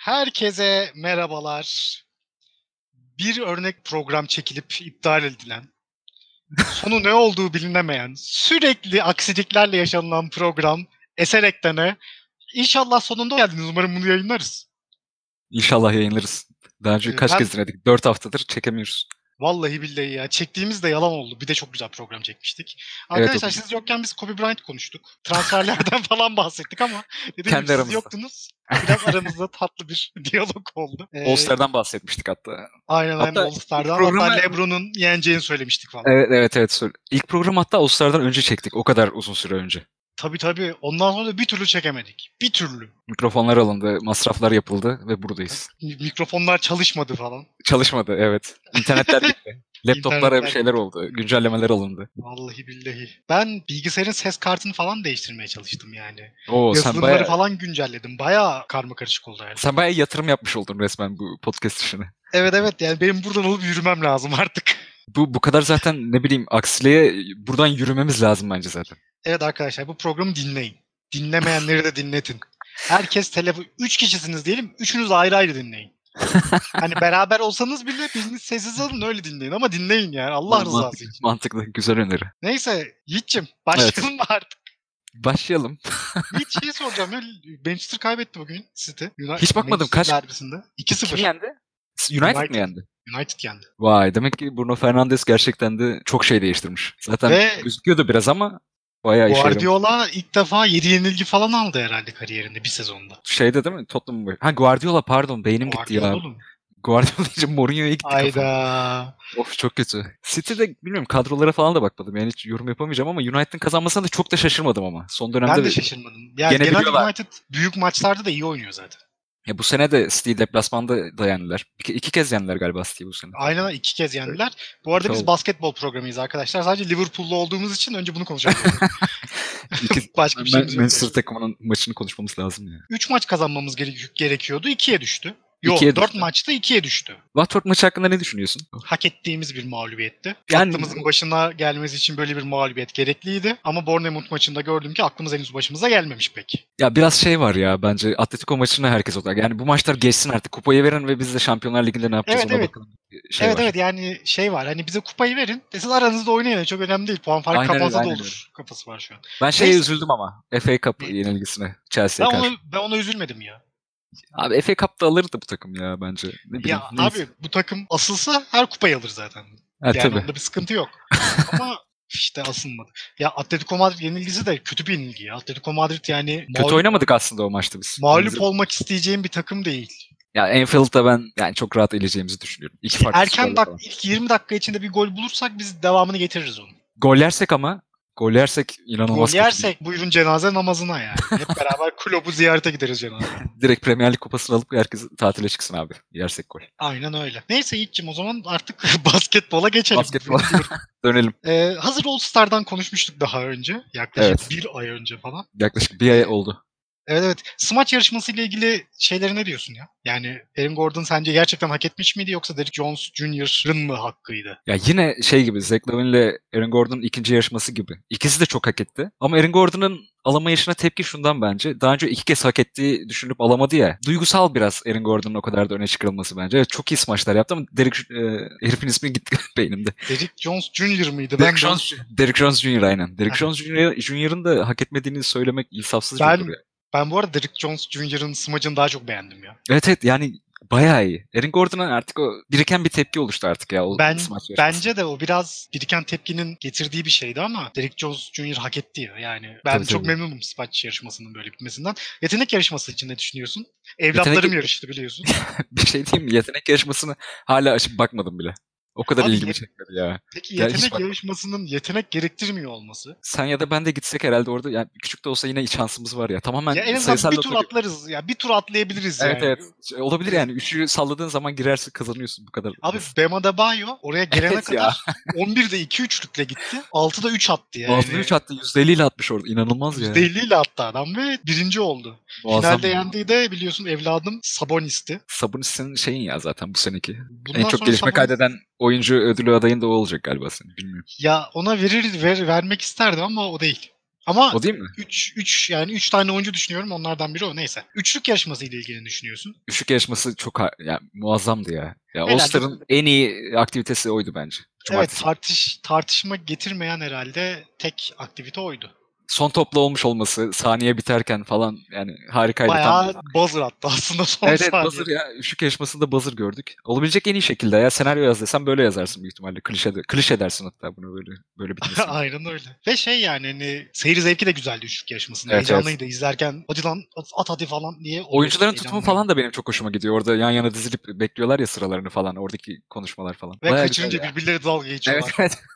Herkese merhabalar. Bir örnek program çekilip iptal edilen, sonu ne olduğu bilinemeyen, sürekli aksiliklerle yaşanılan program Eser Ekten'e İnşallah sonunda geldiniz. Umarım bunu yayınlarız. İnşallah yayınlarız. Daha önce kaç Ben kez denedik? 4 haftadır çekemiyoruz. vallahi billahi ya çektiğimiz de yalan oldu. Bir de çok güzel program çekmiştik. Evet, Arkadaşlar siz yokken biz Kobe Bryant konuştuk. Transferlerden falan bahsettik ama dediğim gibi kendi siz aramızda. yoktunuz. Biraz aramızda tatlı bir diyalog oldu. All-Star'dan bahsetmiştik hatta. Aynen Hatta ilk All-Star'dan. Hatta programı LeBron'un yeneceğini söylemiştik falan. evet söyle. İlk programı hatta All-Star'dan önce çektik. O kadar uzun süre önce. Tabii. Ondan sonra da bir türlü çekemedik. Bir türlü. Mikrofonlar alındı, masraflar yapıldı ve buradayız. Mikrofonlar çalışmadı falan. Çalışmadı, evet. İnternetler gitti. Laptoplara bir İnternetler şeyler gitti. oldu. Güncellemeler alındı. Vallahi billahi. Ben bilgisayarın ses kartını falan değiştirmeye çalıştım yani. Oo, Yazılımları falan güncelledim. Bayağı karmakarışık oldu yani. sen bayağı yatırım yapmış oldun resmen bu podcast işine. Evet yani benim buradan alıp yürümem lazım artık. Bu kadar zaten ne bileyim aksiliğe buradan yürümemiz lazım bence zaten. Evet arkadaşlar bu programı dinleyin. Dinlemeyenleri de dinletin. Herkes telefon... 3 kişisiniz diyelim. Üçünüz ayrı ayrı dinleyin. Hani beraber olsanız bile biriniz sessiz alın öyle dinleyin ama dinleyin yani Allah rızası için. Mantıklı, güzel öneri. Neyse Yiğit'cim Evet. başlayalım mı artık? Başlayalım. Yiğit şeyi soracağım ya Manchester kaybetti bugün City. Hiç bakmadım Manchester kaç derbisinde. kim 2-0. yendi? United mi yendi? United yendi. Vay, demek ki Bruno Fernandes gerçekten de çok şey değiştirmiş. Zaten Ve gözüküyordu biraz ama bayağı işe yaramış. Guardiola ilk defa 7 yenilgi falan aldı herhalde kariyerinde bir sezonda. Şeyde değil mi? Tottenham. Ha, Guardiola, pardon, beynim gitti ya. Guardiola oğlum. Guardiola deyince Mourinho'ya gitti kafam. Ayda. Of, çok kötü. City'de bilmiyorum, kadrolara falan da bakmadım. Yani hiç yorum yapamayacağım ama United'ın kazanmasına da çok da şaşırmadım ama. Son Ben de dönemde şaşırmadım. Yani gene genelde biliyorlar. United büyük maçlarda da iyi oynuyor zaten. Ya bu sene de City deplasmanda da yendiler. İki kez yendiler galiba City'yi bu sene. Aynen 2 kez yendiler. Bu arada biz Çok. basketbol programıyız arkadaşlar. Sadece Liverpool'lu olduğumuz için önce bunu konuşalım. Başka bir şeyimiz yok. Manchester takımının maçını konuşmamız lazım ya. 3 maç kazanmamız gerekiyordu. 2'ye düştü. Yok 2'ye 4 düştü. maçta 2'ye düştü. Watford maçı hakkında ne düşünüyorsun? Hak ettiğimiz bir mağlubiyetti. Yani- Aklımızın başına gelmesi için böyle bir mağlubiyet gerekliydi. Ama Bournemouth maçında gördüm ki aklımız henüz başımıza gelmemiş pek. Ya biraz şey var ya, bence Atletico maçına herkes odaklı. Yani bu maçlar geçsin artık. Kupayı verin ve biz de Şampiyonlar Ligi'nde ne yapacağız ona Evet. bakalım. Şey var. Evet yani şey var hani bize kupayı verin. Siz aranızda oynayın. Çok önemli değil. Puan farkı Aynen öyle, kapansa da aynen olur. Kafası var şu an. Ben şeye Neyse. üzüldüm ama. FA Cup Ne? yenilgisine Chelsea'ye karşı. Ben ona üzülmedim ya. Abi FA Cup'ta alırdı bu takım ya bence. Ne bileyim. Ya Neyse. abi bu takım asılsa her kupayı alır zaten. Ha, Yani tabii. onda bir sıkıntı yok. Ama işte asılmadı. Ya Atletico Madrid yenilgisi de kötü bir yenilgi ya. Atletico Madrid yani Kötü oynamadık aslında o maçta biz. mağlup olmak isteyeceğim bir takım değil. Ya Anfield'da ben yani çok rahat eleyeceğimizi düşünüyorum. İki farklı Erken skorla falan. ilk 20 dakika içinde bir gol bulursak biz devamını getiririz onu. Gol yersek inanılmaz Gol kötü. yersek buyurun cenaze namazına yani. Hep beraber kulübü ziyarete gideriz cenaze. Direkt Premier Lig kupasını alıp herkes tatile çıksın abi. Yersek gol. Aynen öyle. Neyse Yiğit'cim o zaman artık basketbola geçelim. Basketbol. Dönelim. Hazır All Star'dan konuşmuştuk daha önce. Yaklaşık Evet. bir ay önce falan. Yaklaşık bir ay oldu. Evet. Smaç yarışması ile ilgili şeyleri ne diyorsun ya? Yani Aaron Gordon sence gerçekten hak etmiş miydi yoksa Derrick Jones Jr.'ın mı hakkıydı? Ya yine şey gibi, Zach Lavine ile Aaron Gordon'un ikinci yarışması gibi. İkisi de çok hak etti. Ama Aaron Gordon'un alamayışına tepki şundan bence. Daha önce 2 kez hak ettiği düşünüp alamadı ya. Duygusal biraz Aaron Gordon'un o kadar da öne çıkarılması bence. Evet, çok iyi smaçlar yaptı ama herifin ismi gitti beynimde. Derrick Jones Jr. mıydı? Derrick Jones Jr. aynen. Derrick Jones Jr.'ın da hak etmediğini söylemek insafsızca olur ya. Ben bu arada Derrick Jones Jr.'ın smacını daha çok beğendim ya. Evet yani bayağı iyi. Aaron Gordon'a artık o biriken bir tepki oluştu artık ya. Bence de o biraz biriken tepkinin getirdiği bir şeydi ama Derrick Jones Jr. hak etti ya. Yani ben Tabii, çok tabii. memnunum smaç yarışmasının böyle bitmesinden. Yetenek yarışması için ne düşünüyorsun? Evlatlarım yarıştı biliyorsun. Bir şey diyeyim mi? Yetenek yarışmasını hala açıp bakmadım bile. O kadar Abi ilgimi çekmedi ya. Peki Ya yetenek yarışmasının yetenek gerektirmiyor olması? Sen ya da ben de gitsek herhalde orada, yani küçük de olsa yine şansımız var ya. Tamamen Ya en azından sayısal bir tur atlarız. Ya bir tur atlayabiliriz Evet yani. evet. Olabilir yani. Üçü salladığın zaman girersin, kazanıyorsun bu kadar. Abi Bam Adebayo oraya gelene Evet ya. kadar 11'de 2-3'lükle gitti. 6'da 3 attı yani. 6'da 3 attı. %50 ile atmış orada. İnanılmaz ya. %50 ile attı adam ve birinci oldu. Muazzam. Finalde yendiği de biliyorsun evladım Sabonis'ti. Sabonis'in şeyin ya zaten bu seneki. Bundan En çok sonra gelişme Sabonis- kaydeden oyuncu ödülü adayın da o olacak galiba senin. Bilmiyorum. Ya ona vermek isterdim ama o değil. Ama O değil mi? 3 tane oyuncu düşünüyorum. Onlardan biri o. Neyse. Üçlük yarışması ile ilgili ne düşünüyorsun? Üçlük yarışması çok yani muazzamdı ya. Ya All Herhalde Star'ın en iyi aktivitesi oydu bence. evet, Cumartesi. tartışma getirmeyen herhalde tek aktivite oydu. Son topla olmuş olması, saniye biterken falan yani harikaydı. Tam Bayağı buzzer attı aslında son evet saniye. buzzer ya. Üçlük yarışmasında buzzer gördük. Olabilecek en iyi şekilde ya. Senaryo yaz desem böyle yazarsın büyük ihtimalle. Klişe dersin hatta bunu böyle bitmesini. Aynen öyle. Ve yani hani seyir zevki de güzeldi üçlük yarışmasında. Evet evet. Heyecanlıydı. İzlerken hadi lan at hadi falan diye oluyorduk. Oyuncuların tutumu Heyecanlıydı. falan da benim çok hoşuma gidiyor. Orada yan yana dizilip bekliyorlar ya sıralarını falan. Oradaki konuşmalar falan. Ve Baya güzel kaçırınca ya. birbirleri dalga Evet geçiyorlar. evet.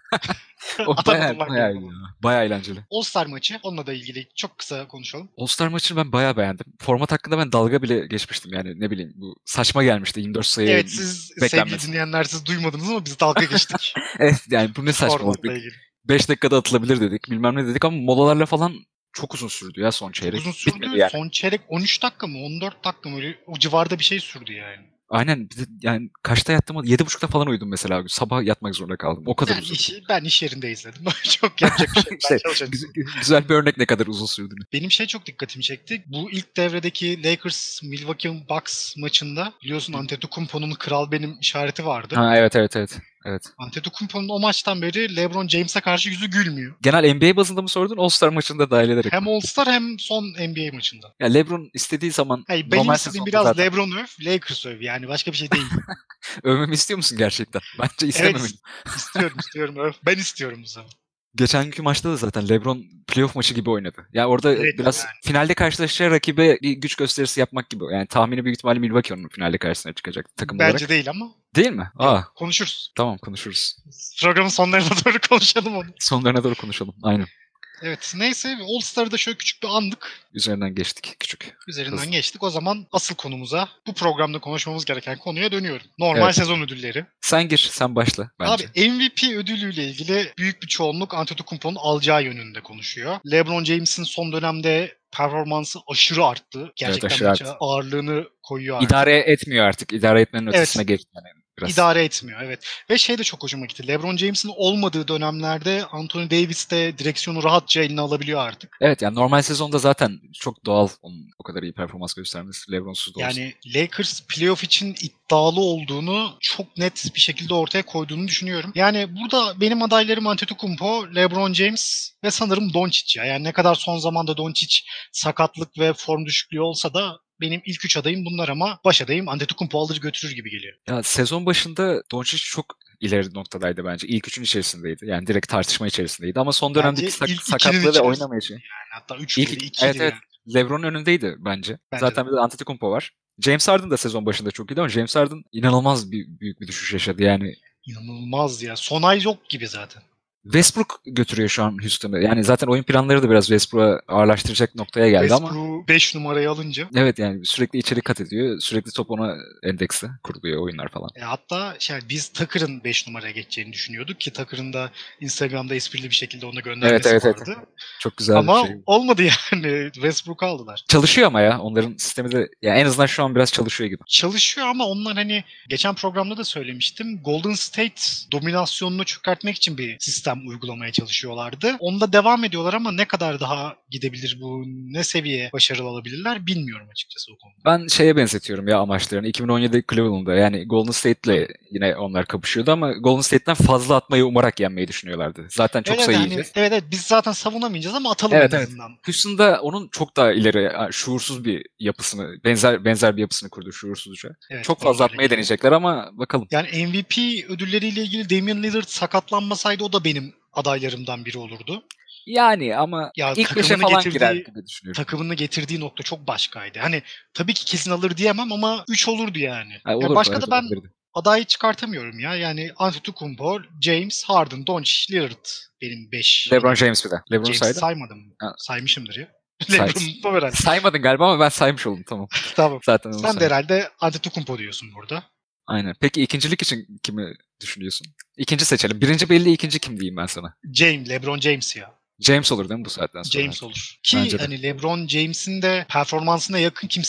O Atamadım lan baya geri iyi ya. falan. Baya eğlenceli. All-Star maçı. Onunla da ilgili çok kısa konuşalım. All-Star maçını ben bayağı beğendim. Format hakkında ben dalga bile geçmiştim. Yani ne bileyim bu saçma gelmişti 24 sayı Evet, siz sevgili beklenmesi. dinleyenler, siz duymadınız ama biz dalga geçtik. Evet yani bu ne saçmalık. Formatla ilgili. 5 dakikada atılabilir dedik. Bilmem ne dedik ama molalarla falan çok uzun sürdü ya son Çok çeyrek. uzun Bitmedi sürdü. yani. Son çeyrek 13 dakika mı 14 dakika mı öyle o civarda bir şey sürdü yani. Aynen bir de yani kaçta yattım? 7.30'da falan uyudum mesela. Sabah yatmak zorunda kaldım. O kadar uzadı. Ben iş yerinde izledim. Çok yapacak bir şey yok. Ben İşte çalışıyorum. güzel bir örnek ne kadar uzun sürdüğünü. Benim çok dikkatimi çekti. Bu ilk devredeki Lakers Milwaukee Bucks maçında biliyorsun Antetokounmpo'nun kral benim işareti vardı. Ha evet evet evet. Evet. Antetokounmpo'nun o maçtan beri LeBron James'e karşı yüzü gülmüyor. Genel NBA bazında mı sordun? All-Star maçında dahil ederek Hem mi? All-Star hem son NBA maçında. Ya LeBron istediği zaman Hayır, benim normal istediğim sezonda biraz zaten LeBron öv, Lakers öv yani başka bir şey değil. övmemi istiyor musun gerçekten? Bence Evet, istememeli. istiyorum öv. Ben istiyorum bu sefer. Geçenki maçta da zaten LeBron playoff maçı gibi oynadı. Ya orada Evet biraz yani. finalde karşılaşacağı rakibe bir güç gösterisi yapmak gibi. Yani tahmini büyük ihtimalle Milwaukee onun finalde karşısına çıkacak takım Bence olarak. değil ama Değil mi? Aa, yok. Konuşuruz. tamam konuşuruz. Programın sonlarına doğru konuşalım onu. Sonlarına doğru konuşalım. Aynen. Evet, neyse All Star'ı da şöyle küçük bir andık. Üzerinden geçtik küçük. Üzerinden Hızlı. geçtik. O zaman asıl konumuza, bu programda konuşmamız gereken konuya dönüyorum. Normal Evet. sezon ödülleri. Sen gir, sen başla Abi bence. MVP ödülüyle ilgili büyük bir çoğunluk Antetokounmpo'nun alacağı yönünde konuşuyor. LeBron James'in son dönemde performansı aşırı arttı. Evet Gerçekten aşırı artı. maça ağırlığını koyuyor artık. İdare etmiyor artık. İdare etmenin ötesine Evet, geçti yani biraz. idare etmiyor evet. Ve de çok hoşuma gitti. LeBron James'in olmadığı dönemlerde Anthony Davis de direksiyonu rahatça eline alabiliyor artık. Evet yani normal sezonda zaten çok doğal onun o kadar iyi performans göstermesi. LeBron'suz da olsa. Yani Lakers playoff için iddialı olduğunu çok net bir şekilde ortaya koyduğunu düşünüyorum. Yani burada benim adaylarım Antetokounmpo, LeBron James ve sanırım Doncic ya. Yani ne kadar son zamanda Doncic sakatlık ve form düşüklüğü olsa da benim ilk 3 adayım bunlar ama baş adayım Antetokounmpo alır götürür gibi geliyor. Ya sezon başında Doncic çok ileri noktadaydı bence. İlk üçün içerisindeydi. Yani direkt tartışma içerisindeydi. Ama son dönemdeki Bence ilk 2'nin sakatlığı ve içerisinde oynamayışı. yani. Hatta 3 İlk değil evet 2'dir evet. yani. LeBron'un önündeydi bence. Bence de. Zaten bir de Antetokounmpo var. James Harden da sezon başında çok iyiydi ama James Harden inanılmaz büyük bir düşüş yaşadı. Yani İnanılmaz ya. Son ay yok gibi zaten. Westbrook götürüyor şu an Houston'ı. Yani zaten oyun planları da biraz Westbrook'a ağırlaştıracak noktaya geldi ama Westbrook 5 numarayı alınca evet yani sürekli içeri kat ediyor. Sürekli top ona endeksli kuruluyor oyunlar falan. hatta biz Tucker'ın 5 numaraya geçeceğini düşünüyorduk ki Tucker'ın da Instagram'da esprili bir şekilde ona Evet göndermesi evet evet. vardı. Çok güzel bir Ama şey. olmadı yani. Westbrook'u aldılar. Çalışıyor ama ya onların sistemi de ya en azından şu an biraz çalışıyor gibi. Çalışıyor ama onlar hani geçen programda da söylemiştim. Golden State dominasyonunu çökertmek için bir sistem uygulamaya çalışıyorlardı. Onda devam ediyorlar ama ne kadar daha gidebilir bu, ne seviyeye başarılı alabilirler bilmiyorum açıkçası o konuda. Ben şeye benzetiyorum ya amaçlarını. 2017 Cleveland'da yani Golden State'le yine onlar kapışıyordu ama Golden State'ten fazla atmayı umarak yenmeyi düşünüyorlardı. Zaten çok Evet, sayı hani yiyeceğiz. evet biz zaten savunamayacağız ama atalım en Evet evet. azından. Houston'da onun çok daha ileri şuursuz bir yapısını, benzer bir yapısını kurdu şuursuzca. Evet, Çok bana da fazla öyle atmaya geliyor. deneyecekler ama bakalım. Yani MVP ödülleriyle ilgili Damian Lillard sakatlanmasaydı o da benim adaylarımdan biri olurdu. Yani ama Ya ilk beşe falan girer gibi düşünüyorum. takımını getirdiği nokta çok başkaydı. Hani tabii ki kesin alır diyemem ama 3 olurdu yani. Yani Ya olurdu, başka evet da ben olabilirdi. adayı çıkartamıyorum ya. Yani Antetokounmpo, James, Harden, Doncic, Lillard benim 5 LeBron adayım. James bir de. LeBron James'i saydım. saymadım. Ha, Saymışımdır ya. say LeBron unutmam herhalde. saymadın galiba ama ben saymış oldum tamam. Tamam. Zaten onu Sen de saydım. herhalde Antetokounmpo diyorsun burada. Aynen. Peki ikincilik için kimi düşünüyorsun? İkinci seçelim. Birinci belli, ikinci kim diyeyim ben sana? LeBron James ya. James olur değil mi bu saatten sonra James artık? olur. Ki Bence de. hani LeBron James'in de performansına yakın kimse de yok.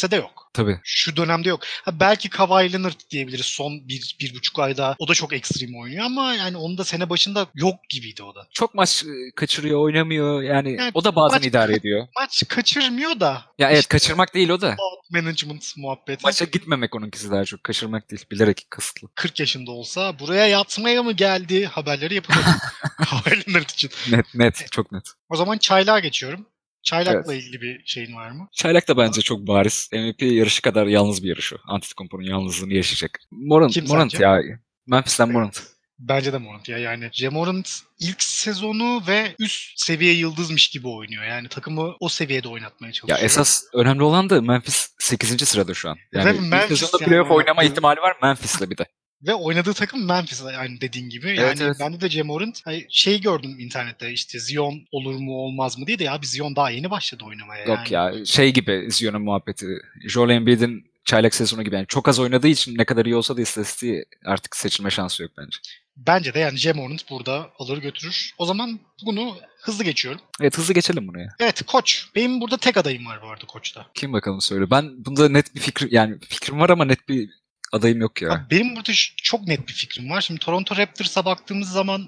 Tabii. Şu dönemde yok. Ha, belki Kawhi Leonard diyebiliriz son bir buçuk ayda. O da çok ekstrem oynuyor ama yani onun da sene başında yok gibiydi o da. Çok maç kaçırıyor, oynamıyor. Yani Yani o da bazen maç, idare ediyor. maç kaçırmıyor da. Ya evet, işte kaçırmak değil o da. load management muhabbeti. Maça gitmemek onunkisi daha çok. Kaçırmak değil. Bilerek kasıtlı. 40 yaşında olsa buraya yatmaya mı geldi haberleri yapılır. Kawhi Leonard için. Net. Çok net. O zaman çaylağa geçiyorum. Çaylakla Evet. ilgili bir şeyin var mı? Çaylak da bence çok bariz. MVP yarışı kadar yalnız bir yarış o. Antetokounmpo'nun yalnızlığını yaşayacak. Kim Morant sence? ya. Memphis'ten Morant. Bence de Morant ya. Yani Ja Morant ilk sezonu ve üst seviye yıldızmış gibi oynuyor. Yani takımı o seviyede oynatmaya Ya çalışıyor. esas önemli olan da Memphis 8. sırada şu an. Ve Yani ilk Memphis sezonda yani playoff oynama oynattığı ihtimali var Memphis'le bir de. ve oynadığı takım Memphis yani dediğin gibi. Evet, Yani evet. bende de Ja Morant şey gördüm internette işte Zion olur mu olmaz mı diye de ya Zion daha yeni başladı oynamaya Yok yani. ya şey gibi Zion'un muhabbeti. Joel Embiid'in çaylak sezonu gibi. Yani çok az oynadığı için ne kadar iyi olsa da istatistiği artık seçilme şansı yok bence. Bence de yani Ja Morant burada alır götürür. O zaman bunu hızlı geçiyorum. Evet, hızlı geçelim bunu ya. Evet, koç. Benim burada tek adayım var bu arada koçta. Kim bakalım söyle. Ben bunda net bir fikrim var ama net bir adayım yok ya. Abi benim burada çok net bir fikrim var. Şimdi Toronto Raptors'a baktığımız zaman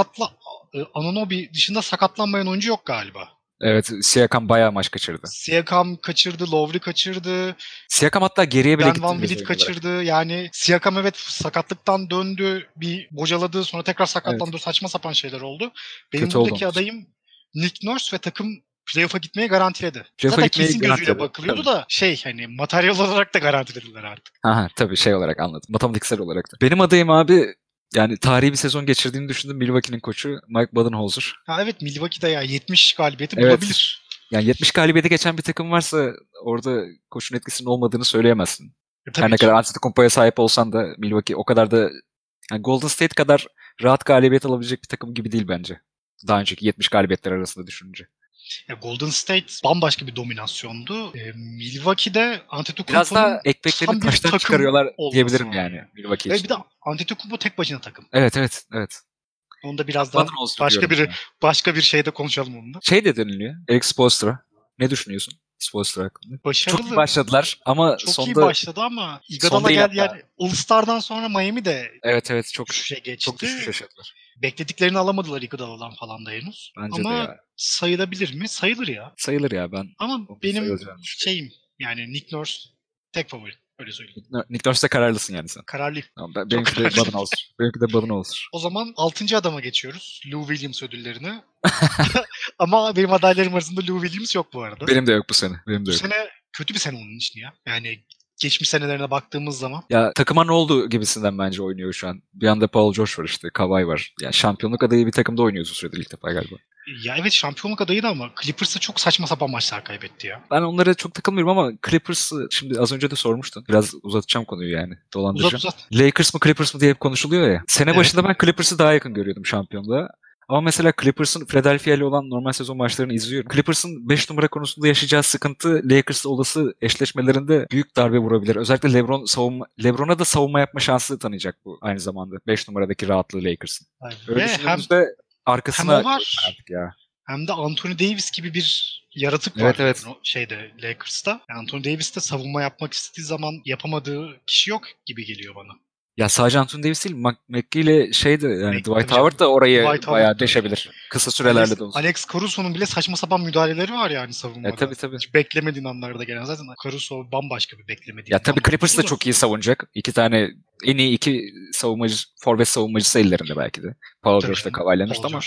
Anunoby dışında sakatlanmayan oyuncu yok galiba. Evet, Siakam bayağı maç kaçırdı. Siakam kaçırdı, Lowry kaçırdı, Siakam hatta geriye bile Ben gitti Van biraz Vliet oyun olarak. kaçırdı. Yani Siakam evet sakatlıktan döndü, bir bocaladı, sonra tekrar Evet, sakatlandı. Saçma sapan şeyler oldu. Benim kötü oldu buradaki onun için. adayım Nick Nurse ve takım playoff'a gitmeyi garantiledi. Playoff'a Zaten gitmeyi kesin gözüyle garantiledi. bakılıyordu Tabii. da hani materyal olarak da garantilediler artık. Aha, tabii şey olarak anladım. Matematiksel olarak da. Benim adayım abi yani tarihi bir sezon geçirdiğini düşündüm Milwaukee'nin koçu Mike Budenholzer. Ha evet, Milwaukee'de ya 70 galibiyeti Evet. bulabilir. Yani 70 galibiyete geçen bir takım varsa orada koçun etkisinin olmadığını söyleyemezsin. Her Tabii ne ki. kadar Antetokounmpo'ya sahip olsan da Milwaukee o kadar da yani Golden State kadar rahat galibiyet alabilecek bir takım gibi değil bence. Daha önceki 70 galibiyetler arasında düşününce. Ya Golden State bambaşka bir dominasyondu. Milwaukee'de Biraz Antetokounmpo'nun daha ekmeklerini tam bir taştan takım çıkarıyorlar olması diyebilirim var yani yani. Milwaukee Ve için. bir de Antetokounmpo tek başına takım. Evet. Onu da birazdan Budenholzer diyorum sana. başka bir şeyde konuşalım onunla. Şey de deniliyor. Eric Spoelstra. Ne düşünüyorsun Spoelstra hakkında? Çok iyi Başarılı. başladılar ama Çok iyi sonda başladı ama son Iguodala değil geldi hatta. yani All-Star'dan sonra Miami de Evet çok düşüşe çok düşüş geçti. yaşadılar. Beklediklerini alamadılar Iguodala'dan falan da henüz. Bence de Ama ya. sayılabilir mi? Sayılır ya. Sayılır ya ben. Ama Onun benim sayılacağını düşünüyorum. yani Nick Nurse tek favori. Öyle söyleyeyim. Nick Nurse'da kararlısın yani sen. Kararlıyım. Tamam, Çok benimki de kararlıyım. Budenholzer. Benimki de Budenholzer. O zaman 6. adama geçiyoruz. Lou Williams ödüllerine. Ama benim adaylarım arasında Lou Williams yok bu arada. Benim de yok bu sene. Benim de Bu yok. sene kötü bir sene onun için ya. Yani geçmiş senelerine baktığımız zaman. Ya takıma ne oldu gibisinden bence oynuyor şu an. Bir anda Paul George var işte. Kawhi var. Yani şampiyonluk adayı bir takımda oynuyor uzun süredir ilk defa galiba. Ya evet, şampiyonluk adayıydı ama Clippers'a çok saçma sapan maçlar kaybetti ya. Ben onlara çok takılmıyorum ama Clippers'ı şimdi az önce de sormuştun. Biraz uzatacağım konuyu yani. Dolandıracağım. Uzat. Lakers mı Clippers mı diye hep konuşuluyor ya. Sene Evet. başında ben Clippers'ı daha yakın görüyordum şampiyonluğa. Ama mesela Clippers'ın Philadelphia ile olan normal sezon maçlarını izliyorum. Clippers'ın 5 numara konusunda yaşayacağı sıkıntı Lakers'la olası eşleşmelerinde büyük darbe vurabilir. Özellikle LeBron'a da savunma yapma şansı tanıyacak bu aynı zamanda. 5 numaradaki rahatlığı Lakers'ın. Öyle Ve düşündüğümüzde hem arkasına o var artık ya. hem de Anthony Davis gibi bir yaratık var Evet. Lakers'ta. Yani Anthony Davis de savunma yapmak istediği zaman yapamadığı kişi yok gibi geliyor bana. Ya sadece Anthony Davis değil, McGee ile şeydi yani Dwight Tabii Howard da orayı Dwight bayağı Howard da. deşebilir. Kısa sürelerle de olsun. Alex Caruso'nun bile saçma sapan müdahaleleri var yani savunmada. Tabii. Hiç beklemediğin anlarda gelen. Zaten Caruso bambaşka bir beklemediğin. Ya tabii Clippers da çok iyi savunacak. İki tane en iyi iki forvet savunmacısı ellerinde belki de. Paul George ve Kawhi Leonard ama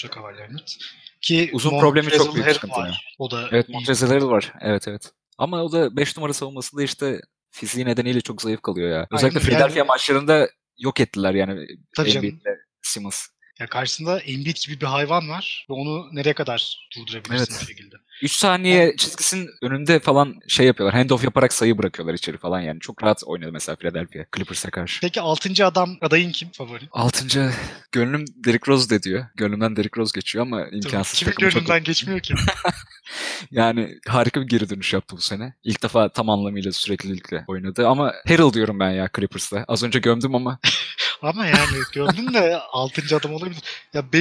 ki uzun problemi çok büyük sıkıntı. var. O da evet, Montrezl Harrell var. Evet. Ama o da 5 numara savunmasında işte fiziği nedeniyle çok zayıf kalıyor ya. Özellikle Philadelphia maçlarında yok ettiler yani Embiid'le Simmons. Ya karşısında Embiid gibi bir hayvan var ve onu nereye kadar durdurabilirsin bu şekilde? 3 saniye çizgisinin önünde falan şey yapıyorlar. Handoff yaparak sayı bırakıyorlar içeri falan yani. Çok rahat oynadı mesela Philadelphia Clippers'a karşı. Peki 6. adayın kim favori? 6. gönlüm Derrick Rose de diyor. Gönlümden Derrick Rose geçiyor ama imkansız. Kimin gönlünden geçmiyor ki? Yani harika bir geri dönüş yaptı bu sene. İlk defa tam anlamıyla süreklilikle oynadı ama Harrell diyorum ben ya Clippers'ta. Az önce gömdüm ama. Ama yani gördün de 6. adam olabilir. Ya benim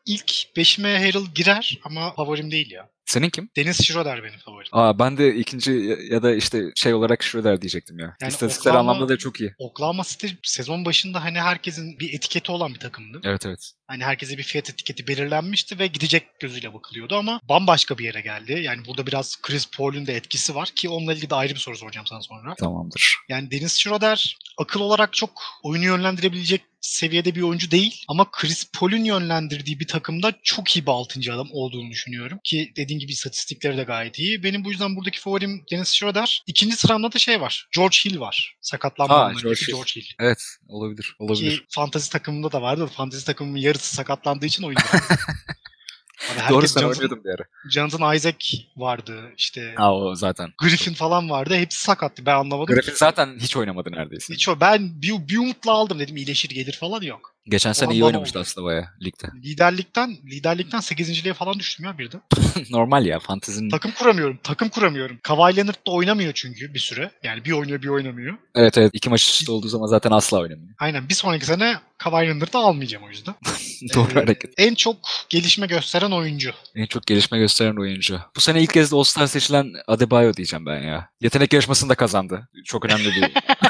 ilk 5'ime Harrell girer ama favorim değil ya. Senin kim? Dennis Schroeder benim favorim. Ben de ikinci ya da işte şey olarak Schroeder diyecektim ya. Yani İstatistiksel anlamda da çok iyi. Oklahoma City sezon başında hani herkesin bir etiketi olan bir takımdı. Evet evet. Hani herkese bir fiyat etiketi belirlenmişti ve gidecek gözüyle bakılıyordu ama bambaşka bir yere geldi. Yani burada biraz Chris Paul'un da etkisi var ki onunla ilgili de ayrı bir soru soracağım sana sonra. Tamamdır. Yani Dennis Schroeder akıl olarak çok oyunu yönlendirebilecek seviyede bir oyuncu değil ama Chris Paul'un yönlendirdiği bir takımda çok iyi bir 6. adam olduğunu düşünüyorum. Ki dediğim gibi istatistikleri de gayet iyi. Benim bu yüzden buradaki favorim Dennis Schroeder. İkinci sıramda da şey var. George Hill var. Sakatlanmadan önceki George Hill. Evet, olabilir. Ki fantasy takımımda da vardı. Fantasy takımımın yarısı sakatlandığı için oynayamadım. Doğru, sen oynuyordun bir ara. Jonathan Isaac vardı işte. O zaten. Griffin falan vardı. Hepsi sakattı. Ben anlamadım. Griffin zaten hiç oynamadı neredeyse. Hiç o. Ben bir umutla aldım dedim iyileşir gelir falan yok. Geçen sene iyi oynamıştı aslında bayağı ligde. Liderlikten 8.liğe falan düştüm ya bir de. Normal ya fantezinin. Takım kuramıyorum. Kawhi Leonard da oynamıyor çünkü bir süre. Yani bir oynuyor bir oynamıyor. Evet 2 maç üstü olduğu zaman zaten asla oynamıyor. Aynen bir sonraki sene Kawhi Leonard'ı almayacağım o yüzden. Doğru hareket. En çok gelişme gösteren oyuncu. En çok gelişme gösteren oyuncu. Bu sene ilk kez de All-Star seçilen Adebayo diyeceğim ben ya. Yetenek yarışmasını da kazandı. Çok önemli bir...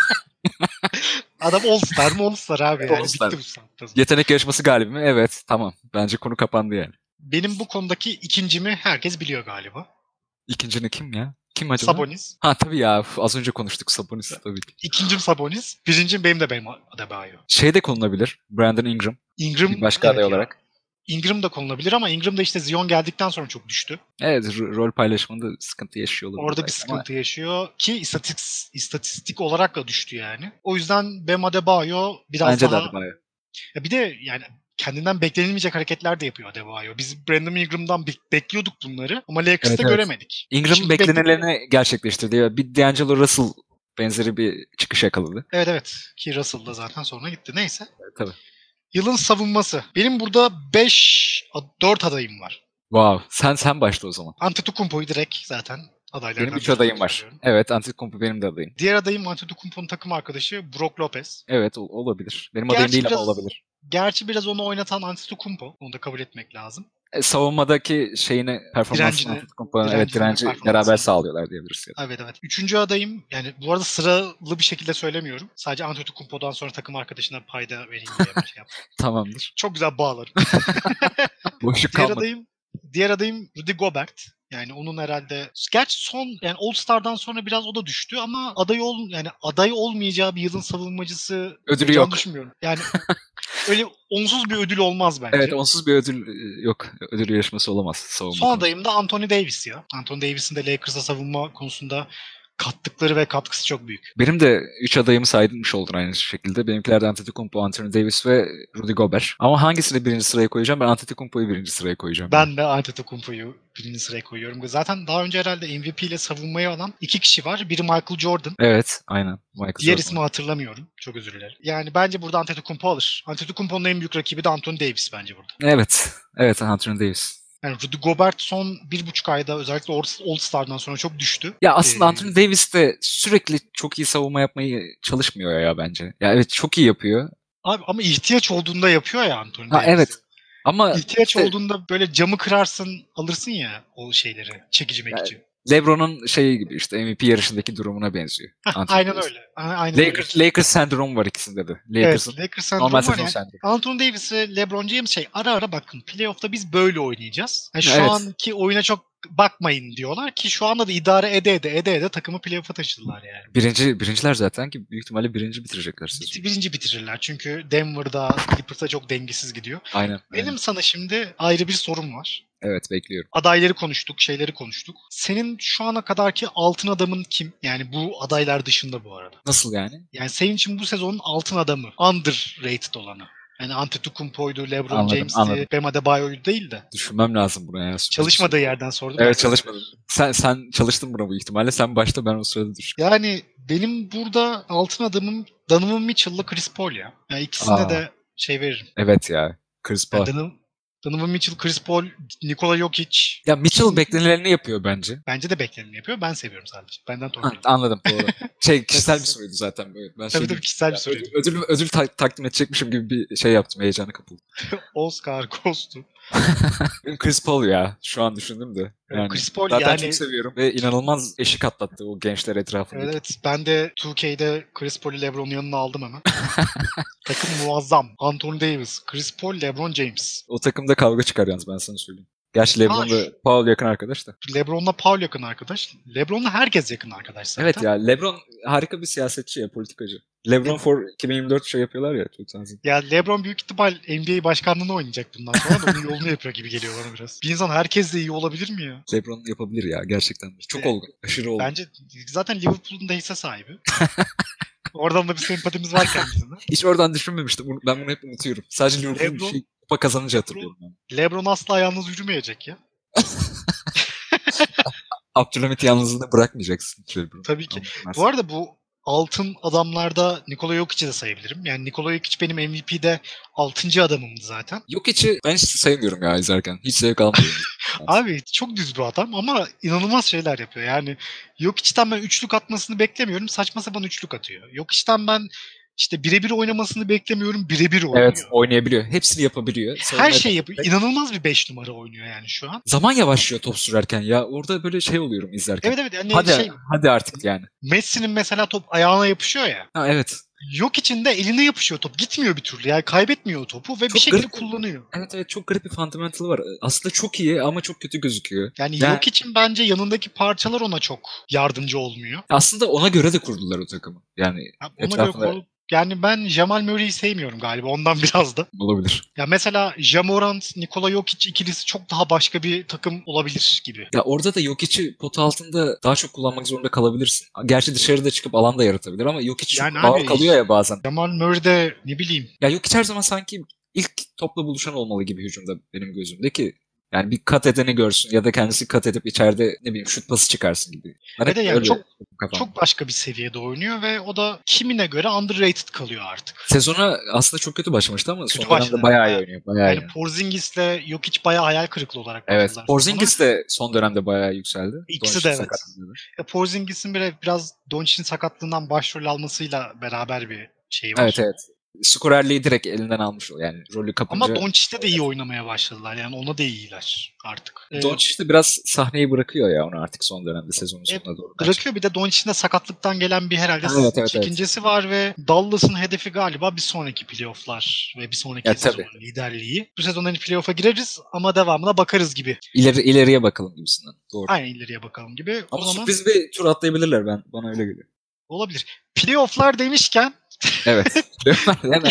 Adam All-Star mı All-Star abi yani. All-Star. Bitti bu saatte. Yetenek yarışması galibi mi? Evet tamam. Bence konu kapandı yani. Benim bu konudaki ikincimi herkes biliyor galiba. İkincini kim ya? Kim acaba? Sabonis. Tabii ya. Az önce konuştuk Sabonis tabii ki. İkincim Sabonis. Birincim benim Adebayo. Şey de konulabilir. Brandon Ingram. Bir başka aday olarak. Ingram da konulabilir ama Ingram da işte Zion geldikten sonra çok düştü. Evet, rol paylaşımında sıkıntı yaşıyor olabilir. Orada bir sıkıntı yaşıyor ki istatistik olarak da düştü yani. O yüzden Bam Adebayo biraz bence daha... de Adebayo. Ya bir de yani kendinden beklenilmeyecek hareketler de yapıyor Adebayo. Biz Brandon Ingram'dan bekliyorduk bunları ama Lakers'ta göremedik. Ingram'ın beklenenlerini gerçekleştirdi. Bir D'Angelo Russell benzeri bir çıkış yakaladı. Evet. Ki Russell da zaten sonra gitti. Neyse. Tabii. Yılın savunması. Benim burada 4 adayım var. Wow. Sen başla o zaman. Antetokounmpo'yu direkt zaten adaylardan. Benim 3 adayım var. Evet, Antetokounmpo benim de adayım. Diğer adayım Antetokounmpo'nun takım arkadaşı Brook Lopez. Evet, olabilir. Benim adayım değil ama olabilir. Gerçi biraz onu oynatan Antetokounmpo. Onu da kabul etmek lazım. Savunmadaki performansını Antetokounmpo'nun direnci beraber sağlıyorlar diyebiliriz. Evet. Üçüncü adayım, yani bu arada sıralı bir şekilde söylemiyorum. Sadece Antetokounmpo'dan sonra takım arkadaşına payda vereyim diye bir şey yaptım. Tamamdır. Çok güzel bağlarım. Boşluk kalmadı. Diğer adayım Rudy Gobert. Yani onun herhalde gerçi yani All-Star'dan sonra biraz o da düştü ama aday olmayacağı bir yılın savunmacısı ödülü yok. Düşünmüyorum. Yani öyle onsuz bir ödül olmaz bence. Evet, onsuz bir ödül yok. Ödül yarışması olamaz savunma. Son adayım da Anthony Davis ya. Anthony Davis'in de Lakers'a savunma konusunda kattıkları ve katkısı çok büyük. Benim de 3 adayımı saymış oldun aynı şekilde. Benimkiler de Antetokounmpo, Anthony Davis ve Rudy Gobert. Ama hangisini birinci sıraya koyacağım? Ben Antetokounmpo'yu birinci sıraya koyacağım. Ben de Antetokounmpo'yu birinci sıraya koyuyorum. Zaten daha önce herhalde MVP ile savunmayı alan 2 kişi var. Biri Michael Jordan. Evet, aynen. Diğer ismi hatırlamıyorum. Çok özür dilerim. Yani bence burada Antetokounmpo alır. Antetokounmpo'nun en büyük rakibi de Anthony Davis bence burada. Evet, Anthony Davis. Yani Rudy Gobert son 1,5 ayda özellikle All-Star'dan sonra çok düştü. Ya aslında Anthony Davis de sürekli çok iyi savunma yapmayı çalışmıyor ya bence. Ya evet, çok iyi yapıyor. Abi ama ihtiyaç olduğunda yapıyor ya Anthony Davis. Evet. Ama ihtiyaç olduğunda böyle camı kırarsın, alırsın ya o şeyleri, çekici mekici. LeBron'un şeyi gibi işte MVP yarışındaki durumuna benziyor. Aynen öyle. Lakers sendromu var ikisinde de. Lakers sendromu var yani. sendromu. Anthony Davis ve LeBron James ara bakın playoff'ta biz böyle oynayacağız. Yani şu anki oyuna çok bakmayın diyorlar ki şu anda da idare ede takımı playoff'a taşıdılar yani. Birinciler zaten ki büyük ihtimalle birinci bitirecekler sezonu. Birinci bitirirler çünkü Denver'da Clippers'a çok dengesiz gidiyor. Aynen. Benim sana şimdi ayrı bir sorum var. Evet, bekliyorum. Adayları konuştuk, şeyleri konuştuk. Senin şu ana kadarki altın adamın kim? Yani bu adaylar dışında bu arada. Nasıl yani? Yani senin için bu sezonun altın adamı. Underrated olanı. Yani Antetokounmpo'ydu, LeBron James'ti, Bam Adebayo'ydu değil de. Düşünmem lazım buna ya. Çalışmadığı yerden sordum. Evet, çalışmadım. Sen çalıştın buna bu ihtimalle. Sen başta, ben o sırada düşün. Yani benim burada altın adamım Donovan Mitchell'la Chris Paul ya. Yani ikisine de veririm. Evet ya. Chris Paul. Yani Donovan Mitchell, Chris Paul, Nikola Jokic. Ya Mitchell beklenileni yapıyor bence. Bence de beklenileni yapıyor. Ben seviyorum sadece. Benden torpil. Anladım, doğru. Kişisel bir soruydu zaten. Ben tabii kişisel bir soruydu. Ödül takdim edecekmişim gibi bir şey yaptım. Heyecanı kapıldım. Oscar Ghost'u. Benim Chris Paul ya. Şu an düşündüm de. Yani Chris Paul zaten yani çok seviyorum ve inanılmaz eşik atlattı o gençler etrafındaki. evet ben de 2K'de Chris Paul'ü LeBron'un yanına aldım hemen. Takım muazzam. Anthony Davis, Chris Paul, LeBron James. O takımda kavga çıkar yalnız ben sana söyleyeyim. Gerçi Ha, LeBron da Paul yakın arkadaş da. LeBron'la Paul yakın arkadaş. LeBron'la herkes yakın arkadaş zaten. Evet ya LeBron harika bir siyasetçi ya, politikacı. LeBron for 2024 şey yapıyorlar ya çok tanzim. Ya LeBron büyük ihtimal NBA başkanlığını oynayacak bundan sonra da onun yolunu yapıyor gibi geliyor bana biraz. Bir insan herkesle iyi olabilir mi ya? LeBron yapabilir ya gerçekten. Çok Evet. olgun. Aşırı olgun. Bence zaten Liverpool'un da hisse sahibi. Oradan da bir sempatimiz var kendisine. Hiç oradan düşünmemiştim. Ben bunu hep unutuyorum. Sadece Liverpool'un bir LeBron- şey kupa kazanınca hatırlıyorum ben. LeBron asla yalnız yürümeyecek ya. Abdülhamit yalnızlığını bırakmayacaksın LeBron. Tabii ki. Anlatmaz. Bu arada bu altın adamlarda Nikola Jokic'i de sayabilirim. Yani Nikola Jokic benim MVP'de 6. adamımdı zaten. Jokic'i ben hiç sevmiyorum ya izlerken. Hiç zevk almıyorum. Abi çok düz bir adam ama inanılmaz şeyler yapıyor. Yani Jokic'ten ben üçlük atmasını beklemiyorum. Saçma sapan üçlük atıyor. Jokic'ten ben işte birebir oynamasını beklemiyorum. Birebir oynuyor. Evet oynayabiliyor. Hepsini yapabiliyor. Her şey yapıyor. İnanılmaz bir 5 numara oynuyor yani şu an. Zaman yavaşlıyor top sürerken ya. Orada böyle şey oluyorum izlerken. Evet evet. Yani Hadi artık yani. Messi'nin mesela top ayağına yapışıyor ya. Ha evet. Jokic'in de eline yapışıyor top. Gitmiyor bir türlü. Yani kaybetmiyor o topu ve Çok bir şekilde garip. kullanıyor. Evet çok garip bir fundamental var. Aslında çok iyi ama çok kötü gözüküyor. Yani Jokic'in bence yanındaki parçalar ona çok yardımcı olmuyor. Aslında ona göre de kurdular o takımı. Yani Ona göre yani ben Jamal Murray'i sevmiyorum galiba ondan biraz da. Olabilir. Ya mesela Ja Morant, Nikola Jokic ikilisi çok daha başka bir takım olabilir gibi. Ya orada da Jokic'i pot altında daha çok kullanmak zorunda kalabilirsin. Gerçi dışarıda çıkıp alan da yaratabilir ama Jokic Yani çok ağır kalıyor ya bazen. Jamal Murray de ne bileyim. Ya Jokic her zaman sanki ilk topla buluşan olmalı gibi hücumda benim gözümde ki yani bir kat edeni görsün ya da kendisi kat edip içeride ne bileyim şut pası çıkarsın gibi. Ve de yani çok başka bir seviyede oynuyor ve o da kimine göre underrated kalıyor artık. Sezona aslında çok kötü başlamıştı ama son dönemde bayağı iyi oynuyor. Yani Porzingis'le Jokic bayağı hayal kırıklığı olarak başladılar. Evet. Porzingis de son dönemde bayağı yükseldi. İkisi de evet. Porzingis'in biraz Doncic'in sakatlığından başrol almasıyla beraber bir şey var. Evet. Skorerliği direkt elinden almış o yani rolü kapınca. Ama Doncic'te de iyi oynamaya başladılar. Yani ona da iyiler artık. Doncic de biraz sahneyi bırakıyor ya onu artık son dönemde sezonun sonuna doğru. Bırakıyor bir de Doncic'in de sakatlıktan gelen bir herhalde çekincesi var ve Dallas'ın hedefi galiba bir sonraki playoff'lar ve bir sonraki sezon liderliği. Bu sezon hani playoff'a gireriz ama devamına bakarız gibi. İleriye bakalım gibisinden. Doğru. Aynen ileriye bakalım gibi. Ama sürpriz bir tur atlayabilirler bana öyle geliyor. Olabilir. Playoff'lar demişken evet. Hemen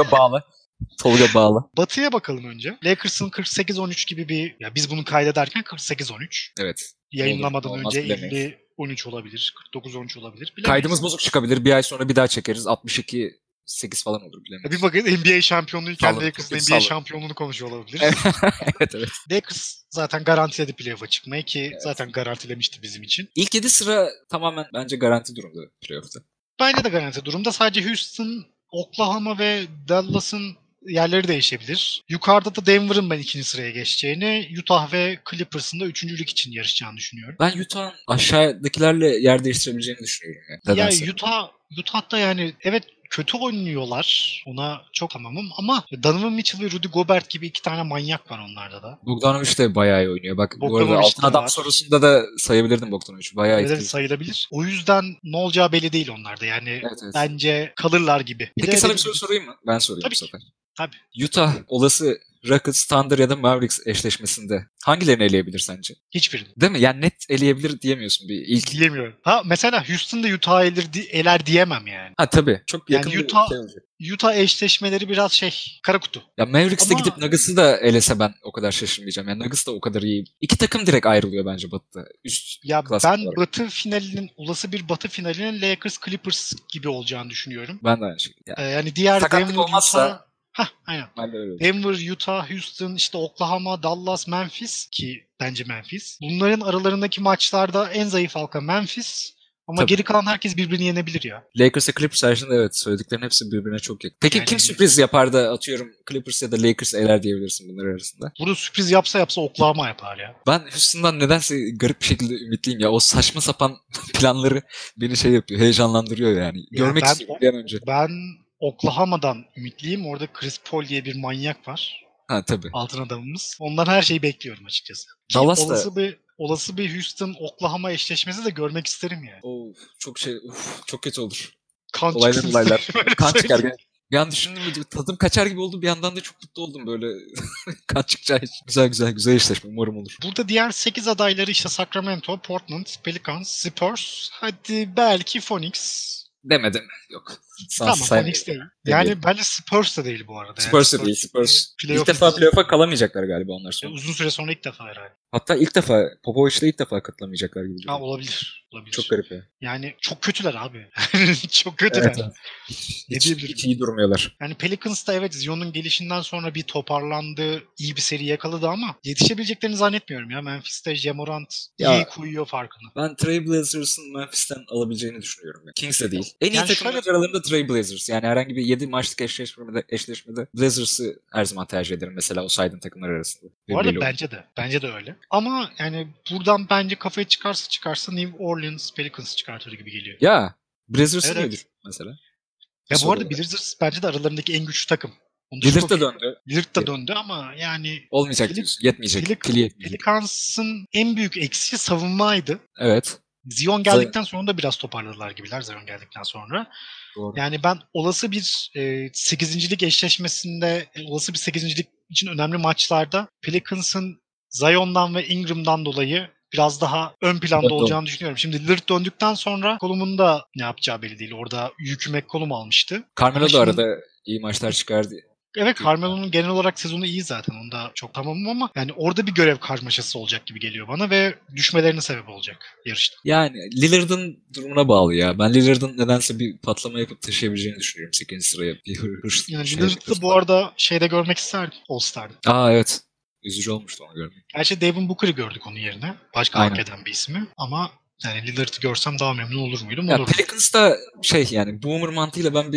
Tolga bağlı. Batı'ya bakalım önce. Lakers'ın 48-13 gibi bir... Ya biz bunu kaydederken 48-13. Evet. Yayınlamadan önce 50-13 olabilir. 49-13 olabilir. Bilemeyiz. Kaydımız bozuk çıkabilir. Bir ay sonra bir daha çekeriz. 62-8 falan olur bilemeyiz. Bir bakın NBA şampiyonluğuyken Lakers'ın NBA şampiyonluğunu konuşuyor olabilir. evet. Lakers zaten garantiledi playoff'a çıkmayı ki zaten garantilemişti bizim için. İlk 7 sıra tamamen bence garanti durumda playoff'ta. Bence de garanti durumda. Sadece Houston, Oklahoma ve Dallas'ın yerleri değişebilir. Yukarıda da Denver'ın ben 2. sıraya geçeceğini, Utah ve Clippers'ın da 3.lük için yarışacağını düşünüyorum. Ben Utah'ın aşağıdakilerle yer değiştirebileceğini düşünüyorum. Ya Utah'ta yani evet kötü oynuyorlar. Ona çok tamamım ama Donovan Mitchell ve Rudy Gobert gibi 2 tane manyak var onlarda da. Bogdanovic de bayağı iyi oynuyor. Bak bu arada altın adam sorusunda da sayabilirdim Bogdanovic'i. Bayağı etkili. Evet sayılabilir. O yüzden ne olacağı belli değil onlarda. Yani bence kalırlar gibi. Peki sana bir soru sorayım mı? Ben sorayım bu sefer. Tabii. Utah olası Rockets, Thunder ya da Mavericks eşleşmesinde hangilerini eleyebilir sence? Hiçbirini. Değil mi? Yani net eleyebilir diyemiyorsun bir ilk. Diyemiyorum. Mesela Houston da Utah'ı eler diyemem yani. Ha tabii. Çok yakın yani bir şey olacak. Utah eşleşmeleri biraz kara kutu. Ya Mavericks'te gidip Nuggets'ı da elese ben o kadar şaşırmayacağım. Yani Nuggets da o kadar iyi. İki takım direkt ayrılıyor bence Batı'da. Ben olası bir Batı finalinin Lakers Clippers gibi olacağını düşünüyorum. Ben de aynı şekilde. Yani diğer sakatlık olmazsa aynen. De Denver, Utah, Houston, Oklahoma, Dallas, Memphis ki bence Memphis. Bunların aralarındaki maçlarda en zayıf halka Memphis. Ama geri kalan herkes birbirini yenebilir ya. Lakers'a Clippers arasında evet söylediklerin hepsi birbirine çok yakın. Peki kim sürpriz yapar da atıyorum Clippers ya da Lakers eler diyebilirsin bunlar arasında? Bunu sürpriz yapsa Oklahoma yapar ya. Ben Houston'dan nedense garip bir şekilde ümitliyim ya. O saçma sapan planları beni yapıyor, heyecanlandırıyor yani. Görmek istiyorum bir an önce. Ben Oklahoma'dan ümitliyim. Orada Chris Paul diye bir manyak var. Ha tabii. altın adamımız. Ondan her şeyi bekliyorum açıkçası. Ki Dallas da olası bir Houston Oklahoma eşleşmesi de görmek isterim yani. çok kötü olur. Kan Olaylar çıksın olaylar. isterim, öyle Kan çıkar. söyleyeyim. Bir an düşündüm tadım kaçar gibi oldu. Bir yandan da çok mutlu oldum böyle. Kan çıkacağı için. Güzel eşleşme. Umarım olur. Burada diğer 8 adayları işte Sacramento, Portland, Pelicans, Spurs, hadi belki Phoenix. Demedim. Yok. Tamam, Sans Phoenix değil. Yani demeyelim. bence Spurs da değil bu arada. Yani Spurs da değil. Spurs. İlk defa playoff'a kalamayacaklar galiba onlar sonra. uzun süre sonra ilk defa herhalde. Hatta ilk defa Popovic'le ilk defa katılamayacaklar gibi. Ha, olabilir. Çok garip ya. Yani çok kötüler abi. Çok kötüler. Evet. Ne Hiç diyebilirim? iyi durmuyorlar. Yani Pelicans'ta evet Zion'un gelişinden sonra bir toparlandı, iyi bir seri yakaladı ama yetişebileceklerini zannetmiyorum ya. Memphis'te Ja Morant Ya, iyi koyuyor farkını. Ben Trailblazers'ın Memphis'ten alabileceğini düşünüyorum. Yani. Kings de değil. En iyi Yani takımlar aralarında Trailblazers. Yani herhangi bir 7 maçlık eşleşmede Blazers'ı her zaman tercih ederim. Mesela o saydığım takımlar arasında. Bu arada bence de öyle. Ama yani buradan bence kafaya çıkarsa New Orleans Pelicans çıkartır gibi geliyor. Ya Blazers'ı Evet, niye evet. düşün mesela? Ya bu arada Blazers bence de aralarındaki en güçlü takım. Lillard da döndü. Lillard da döndü ama yani Olmayacak diyorsun. Yetmeyecek. Pili yetmeyecek. Pelicans'ın en büyük eksiği savunmaydı. Evet. Zion geldikten sonra da biraz toparladılar gibiler Zion geldikten sonra. Doğru. Yani ben olası bir 8. lig eşleşmesinde, olası bir 8. lig için önemli maçlarda Pelicans'ın Zion'dan ve Ingram'dan dolayı biraz daha ön planda olacağını düşünüyorum. Şimdi Lillard döndükten sonra Colum'un da ne yapacağı belli değil. Orada yükü McCollum almıştı. Carmelo da arada iyi maçlar çıkardı. Evet, Carmelo'nun genel olarak sezonu iyi zaten. Onda çok tamamım ama yani orada bir görev karmaşası olacak gibi geliyor bana ve düşmelerine sebep olacak yarışta. Yani Lillard'ın durumuna bağlı ya. Ben Lillard'ın nedense bir patlama yapıp taşıyabileceğini düşünüyorum 8. sıraya. Bir hırs. Yani Lillard'ı bu arada şeyde görmek isterdim. All-Star'da. Aa evet. Üzücü olmuştu onu görmek. Gerçi Devin Booker'ı gördük onun yerine. Başka hak eden bir ismi. Ama yani Lillard'ı görsem daha memnun olur muydum? Ya Pelicans'ta yani boomer mantığıyla ben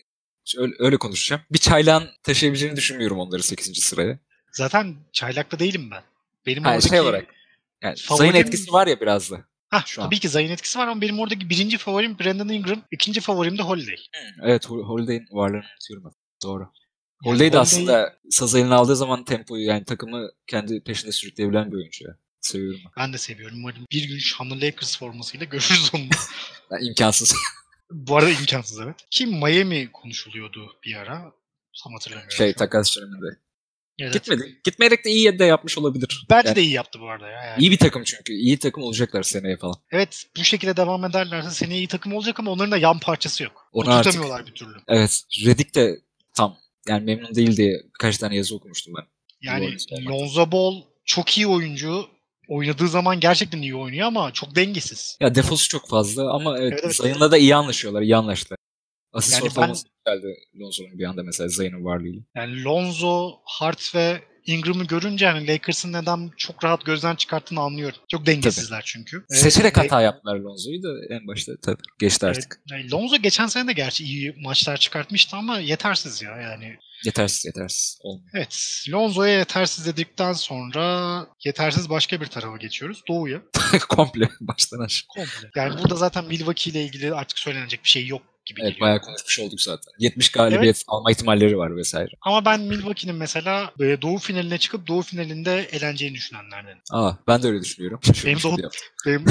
öyle konuşacağım. Bir çaylağın taşıyabileceğini düşünmüyorum onları 8. sıraya. Zaten çaylakta değilim ben. Benim oradaki şey olarak. Yani Zay'ın etkisi var ya biraz da. Tabii ki Zay'ın etkisi var ama benim oradaki birinci favorim Brandon Ingram, ikinci favorim de Holiday. Evet, Holiday'in varlığını unutuyorum ben. Doğru. Holiday de aslında sazı eline aldığı zaman tempoyu yani takımı kendi peşinde sürükleyebilen bir oyuncu ya. Seviyorum ben. Ben de seviyorum. Umarım bir gün şanlı Lakers formasıyla görürüz onu. İmkansız. Bu arada imkansız evet. Ki Miami konuşuluyordu bir ara. Tam hatırlamıyorum. Takas döneminde. Evet. Gitmedi. Gitmeyerek de iyi de yapmış olabilir. Bence de iyi yaptı bu arada ya. Yani. İyi bir takım çünkü. İyi takım olacaklar seneye falan. Evet, bu şekilde devam ederlerse seneye iyi takım olacak ama onların da yan parçası yok. Onu tutamıyorlar artık, bir türlü. Evet. Redick de tam yani memnun değil diye birkaç tane yazı okumuştum ben. Yani Lonzo Ball çok iyi oyuncu. Oynadığı zaman gerçekten iyi oynuyor ama çok dengesiz. Ya defosu çok fazla ama evet. Zion'la da iyi anlaşıyorlar. İyi anlaştılar. Asist ortalaması geldi Lonzo'nun bir anda mesela Zion'un varlığıyla. Yani Lonzo, Hart ve Ingram'ı görünce yani Lakers'ın neden çok rahat gözden çıkarttığını anlıyorum. Çok dengesizler çünkü. Seçerek hata yaptılar Lonzo'yu da en başta tabii. Geçti artık. Yani Lonzo geçen sene de gerçi iyi maçlar çıkartmıştı ama yetersiz ya yani. Yetersiz. Olmuyor. Evet. Lonzo'ya yetersiz dedikten sonra yetersiz başka bir tarafa geçiyoruz. Doğu'ya. Komple. Baştan aşağı. Komple. Yani burada zaten Milwaukee ile ilgili artık söylenecek bir şey yok gibi geliyor. Bayağı konuşmuş olduk zaten. 70 galibiyet alma ihtimalleri var vesaire. Ama ben Milwaukee'nin mesela Doğu finaline çıkıp Doğu finalinde eğleneceğini düşünenlerden. Ben de öyle düşünüyorum. Benim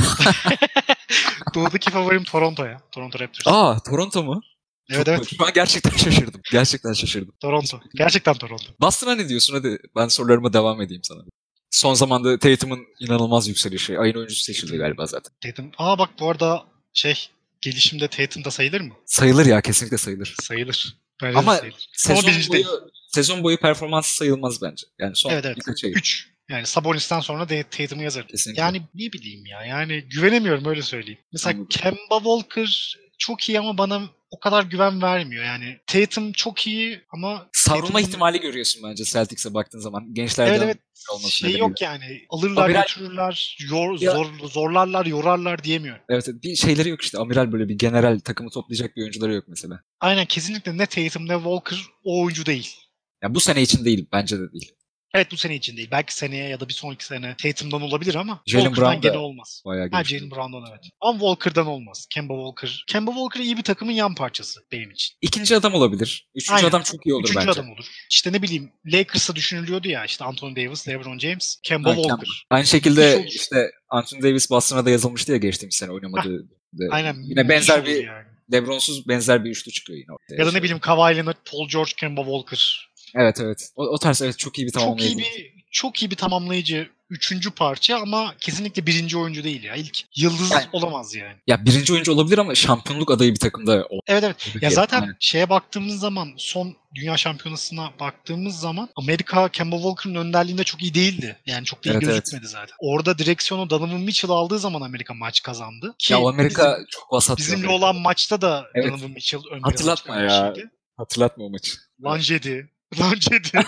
Doğu'daki favorim Toronto'ya. Toronto Raptors. Toronto mu? Evet. Şu an gerçekten şaşırdım. Toronto. Gerçekten Toronto. Boston'a ne diyorsun? Hadi ben sorularıma devam edeyim sana. Son zamanda Tatum'un inanılmaz yükselişi. Ayın oyuncusu seçildi galiba zaten. Tatum. Bak bu arada gelişimde Tatum da sayılır mı? Sayılır ya, kesinlikle sayılır. Sayılır. Bence ama sayılır. Sezon boyu performans sayılmaz bence. Yani son birkaç ay. 3. Yani Sabonis'ten sonra da Tatum'u yazarım. Kesinlikle. Yani ne bileyim ya. Yani güvenemiyorum, öyle söyleyeyim. Mesela Kemba Walker çok iyi ama bana o kadar güven vermiyor. Yani Tatum çok iyi ama savrulma ihtimali görüyorsun bence Celtics'e baktığın zaman. Gençlerden olması yok yani. Alırlar, götürürler, zorlarlar, yorarlar diyemiyorum. Evet, bir şeyleri yok işte. Amiral böyle bir general takımı toplayacak bir oyuncuları yok mesela. Aynen, kesinlikle ne Tatum ne Walker o oyuncu değil. Ya bu sene için değil, bence de değil. Evet, bu sene için değil. Belki seneye ya da bir sonraki sene Tatum'dan olabilir ama Jaylen Walker'dan Brown da gene olmaz. bayağı Ha, gelişti. Jaylen Brown'dan evet. Ama Walker'dan olmaz. Kemba Walker. Kemba Walker iyi bir takımın yan parçası benim için. İkinci adam olabilir. Üçüncü Aynen. adam çok iyi olur Üçüncü bence. adam olur. İşte ne bileyim, Lakers'ta düşünülüyordu ya, işte Anthony Davis, LeBron James, Kemba Ha, Kemba. Walker. Aynı Müthiş şekilde olur. işte Anthony Davis Boston'a da yazılmıştı ya geçtiğimiz sene Heh, oynamadığı. aynen, Yine müthiş benzer olur bir yani. LeBron'suz benzer bir üçlü çıkıyor yine ortaya. Ya da ne bileyim, Kawhi Leonard, Paul George, Kemba Walker. Evet evet. O tarz evet çok iyi bir Çok iyi tamamlayıcı. bir tamamlayıcı üçüncü parça ama kesinlikle birinci oyuncu değil ya. İlk yıldız Yani, olamaz yani. ya birinci oyuncu olabilir ama şampiyonluk adayı bir takımda Evet evet. tabii Ya ki. zaten Aynen. şeye baktığımız zaman, son dünya şampiyonasına baktığımız zaman Amerika Kemba Walker'ın önderliğinde çok iyi değildi. Yani çok da iyi Evet evet. gözükmedi zaten. Orada direksiyonu Donovan Mitchell aldığı zaman Amerika maç kazandı. Ya o Ki Amerika çok vasat bir bizimle Amerika. olan maçta da Evet. Donovan Mitchell ön plana Hatırlatma çıkan ya. kişiydi. Hatırlatma o maçı. Lan Evet. Jedi. Lan Jedi.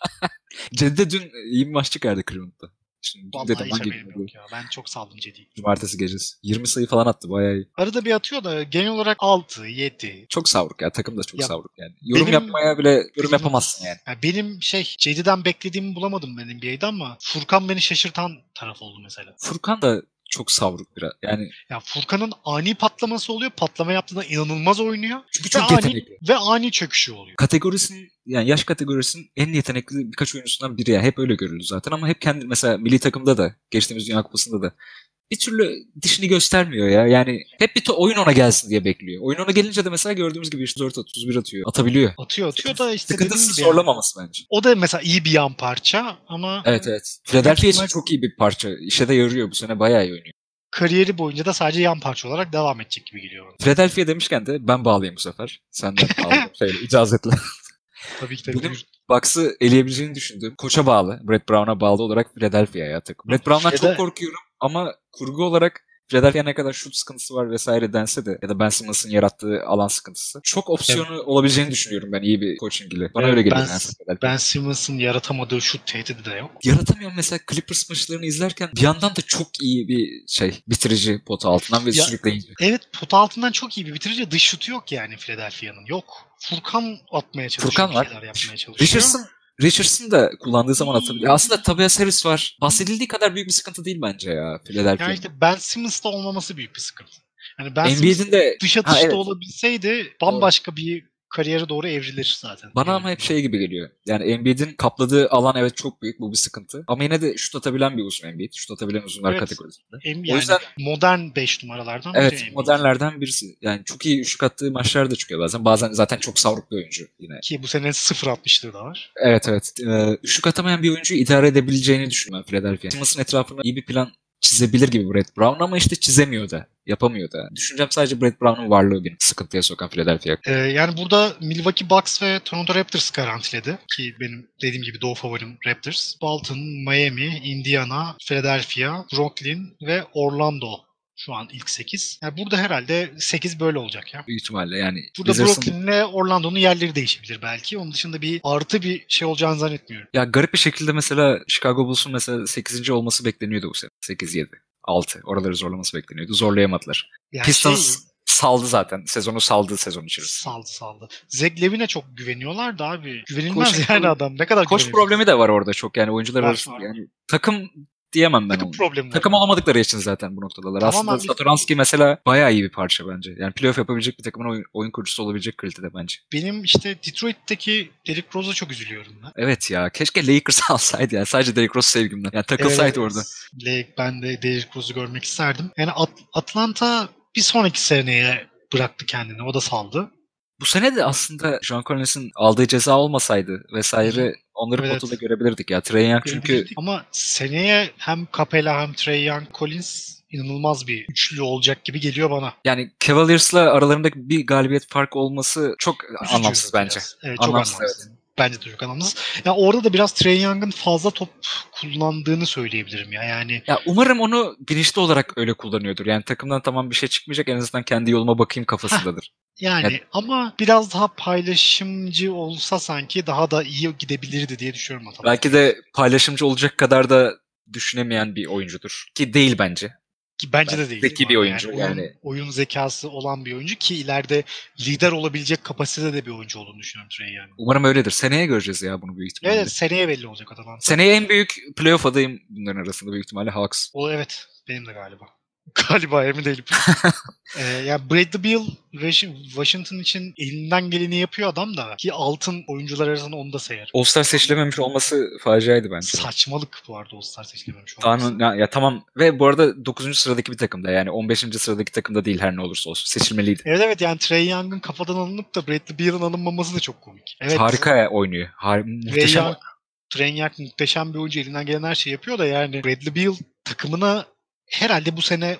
Cedi dün iyi bir maç çıkardı Cleveland'da. Şimdi dün Vallahi dedim hiç hangi haberim yok ya. Ben çok saldım Jedi'yi. cumartesi gecesi. 20 sayı falan attı bayağı iyi. Arada bir atıyor da genel olarak 6, 7. Çok savruk ya. Takım da çok Ya savruk yani. Yorum benim yapmaya bile yorum yapamazsın yani. ya benim Jedi'den beklediğimi bulamadım ben NBA'de ama Furkan beni şaşırtan taraf oldu mesela. Furkan da çok savruk biraz. Yani Ya Furkan'ın ani patlaması oluyor. Patlama yaptığında inanılmaz oynuyor. çünkü Ve çok yetenekli. ani çöküşü oluyor. Kategorisinin yani yaş kategorisinin en yetenekli birkaç oyuncusundan biri ya. Hep öyle görüldü zaten ama hep kendi mesela milli takımda da geçtiğimiz Dünya Kupası'nda da bir türlü dişini göstermiyor ya. Yani hep bir oyun ona gelsin diye bekliyor. Oyun ona gelince de mesela gördüğümüz gibi işte 4 31 atıyor. Atabiliyor. Atıyor da işte dediğim Sıkıntısı gibi yani. zorlamaması bence. O da mesela iyi bir yan parça ama Evet evet. Philadelphia için maç çok iyi bir parça. İşe de yarıyor bu sene bayağı iyi oynuyor. kariyeri boyunca da sadece yan parça olarak devam edecek gibi geliyor bana. Philadelphia demişken de ben bağlayayım bu sefer. Senden aldım icazetle. Tabii ki de Benim buyur. Bucks'ı eleyebileceğini düşündüğüm koça bağlı, Brett Brown'a bağlı olarak Philadelphia'ya takım. Brett Brown'dan çok korkuyorum ama kurgu olarak Philadelphia ne kadar şut sıkıntısı var vesaire dense de ya da Ben Simmons'ın yarattığı alan sıkıntısı. Çok opsiyonu olabileceğini düşünüyorum ben iyi bir coaching ile. Bana öyle geliyor Philadelphia. Ben Simmons'ın yaratamadığı şut tehdidi de yok. Yaratamıyorum mesela Clippers maçlarını izlerken bir yandan da çok iyi bir bitirici potu altından ve sürükleyici. Evet, pot altından çok iyi bir bitirici. Dış şutu yok yani Philadelphia'nın. Yok. Furkan atmaya çalışıyor. Furkan var. Bir şeyler yapmaya çalışıyor. Richardson da kullandığı zaman atabiliyor. Aslında Tobias Harris var. Bahsedildiği kadar büyük bir sıkıntı değil bence ya Philadelphia'nın. Yani işte Ben Simmons'ta olmaması büyük bir sıkıntı. Yani Ben Embiid'in Simmons de dış atışta evet. olabilseydi bambaşka bir kariyere doğru evrilir zaten. Bana ama hep gibi geliyor. Yani Embiid'in kapladığı alan evet çok büyük. Bu bir sıkıntı. Ama yine de şut atabilen bir uzun Embiid. Şut atabilen uzunlar kategorisinde. Yani o yüzden modern 5 numaralardan biri evet Embiid. modernlerden birisi. Yani çok iyi üçlük attığı maçlar da çıkıyor bazen. Bazen zaten çok savruk bir oyuncu yine. Ki bu sene 0.60'lığı da var. Evet evet. Üçlük atamayan bir oyuncuyu idare edebileceğini düşünüyorum Philadelphia. Simmons'ın etrafına iyi bir plan çizebilir gibi Brett Brown ama işte çizemiyor da. Yapamıyor da. Düşüncem sadece Brett Brown'un varlığı beni sıkıntıya sokan Philadelphia. Yani burada Milwaukee Bucks ve Toronto Raptors garantiledi. Ki benim dediğim gibi doğu favorim Raptors. Bolton, Miami, Indiana, Philadelphia, Brooklyn ve Orlando şu an ilk 8. Yani burada herhalde 8 böyle olacak ya. Büyük ihtimalle yani. Burada Brooklyn ile Orlando'nun yerleri değişebilir belki. Onun dışında bir artı bir şey olacağını zannetmiyorum. Ya garip bir şekilde mesela Chicago Bulls'un mesela 8. olması bekleniyordu bu sene. 8-7. 6. Oraları zorlaması bekleniyordu. Zorlayamadılar. Yani Pistons saldı zaten. Sezonu saldı sezon içerisinde. Saldı. Zach Levine'e çok güveniyorlar da abi. Güvenilmez yani adam. Ne kadar koç problemi de var orada çok yani oyuncular arasında. Yani takım diyemem ben onu. Takım olamadıkları için zaten bu noktadalar. Tamam, aslında Satoranski mesela bayağı iyi bir parça bence. Yani playoff yapabilecek bir takımın oyun kurucusu olabilecek kalitede bence. Benim işte Detroit'teki Derrick Rose'a çok üzülüyorum ben. Evet ya keşke Lakers alsaydı yani sadece Derrick Rose sevgimden. Yani takılsaydı orada. Ben de Derrick Rose'u görmek isterdim. Yani Atlanta bir sonraki seneye bıraktı kendini. O da saldı. Bu sene de aslında John Collins'in aldığı ceza olmasaydı vesaire onları potada görebilirdik ya. Trae Young çünkü... Ama seneye hem Capela hem Trae Young, Collins inanılmaz bir üçlü olacak gibi geliyor bana. Yani Cavaliers'la aralarındaki bir galibiyet farkı olması çok üzücü, anlamsız bence. Evet, çok anlamsız. Evet. Bence de çok anlamsız. Yani orada da biraz Trae Young'ın fazla top kullandığını söyleyebilirim ya. Yani umarım onu bilinçli olarak öyle kullanıyordur. Yani takımdan tamam bir şey çıkmayacak en azından kendi yoluma bakayım kafasındadır. Yani ama biraz daha paylaşımcı olsa sanki daha da iyi gidebilirdi diye düşünüyorum Atalanta. Belki de paylaşımcı olacak kadar da düşünemeyen bir oyuncudur. Ki değil bence. Ki bence de değil. Zeki bir oyuncu yani. Oyun zekası olan bir oyuncu ki ileride lider olabilecek kapasitede de bir oyuncu olduğunu düşünüyorum Trae Young. Umarım öyledir. Seneye göreceğiz ya bunu büyük ihtimalle. Evet, seneye belli olacak Atalanta. Seneye en büyük playoff adayım bunların arasında büyük ihtimalle Hawks. O evet, benim de galiba. Galiba emin değilim. Ya Bradley Beal Washington için elinden geleni yapıyor adam da ki altın oyuncular arasında onu da sayar. All-Star seçilememiş olması faciaydı bence. Saçmalık bu arada All-Star seçilememiş olması. Tamam ve bu arada 9. sıradaki bir takımda yani 15. sıradaki takımda değil her ne olursa olsun seçilmeliydi. Evet yani Trae Young'ın kafadan alınıp da Bradley Beal'ın alınmaması da çok komik. Evet. Harika oynuyor. Muhteşem. Trae Young muhteşem bir oyuncu, elinden gelen her şeyi yapıyor da yani Bradley Beal takımına herhalde bu sene